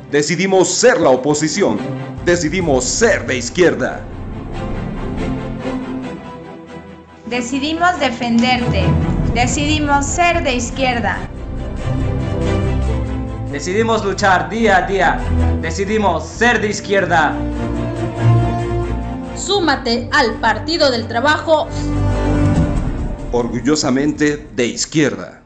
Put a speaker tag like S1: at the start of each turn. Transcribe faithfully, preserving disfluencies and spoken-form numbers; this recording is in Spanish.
S1: Decidimos ser la oposición. Decidimos ser de izquierda.
S2: Decidimos defenderte. Decidimos ser de izquierda.
S3: Decidimos luchar día a día. Decidimos ser de izquierda.
S4: Súmate al Partido del Trabajo.
S1: Orgullosamente de izquierda.